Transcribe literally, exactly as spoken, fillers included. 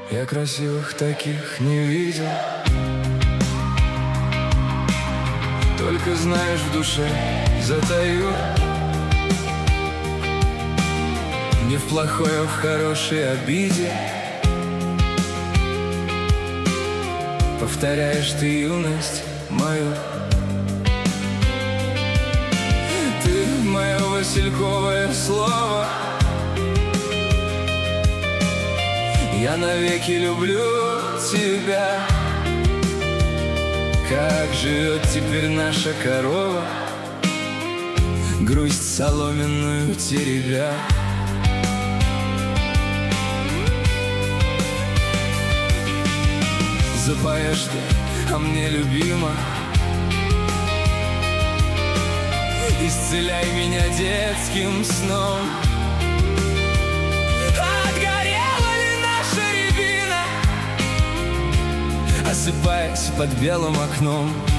Я красивых таких не видел. Только знаешь, в душе затаю. Не в плохой, а в хорошей обиде. Повторяешь ты юность мою. Ты мое васильковое слово. Я навеки люблю тебя. Как живет теперь наша корова, грусть соломенную теребя. Запоешь ты, а мне любима, исцеляй меня детским сном. Отгорела ли наша рябина, осыпаясь под белым окном?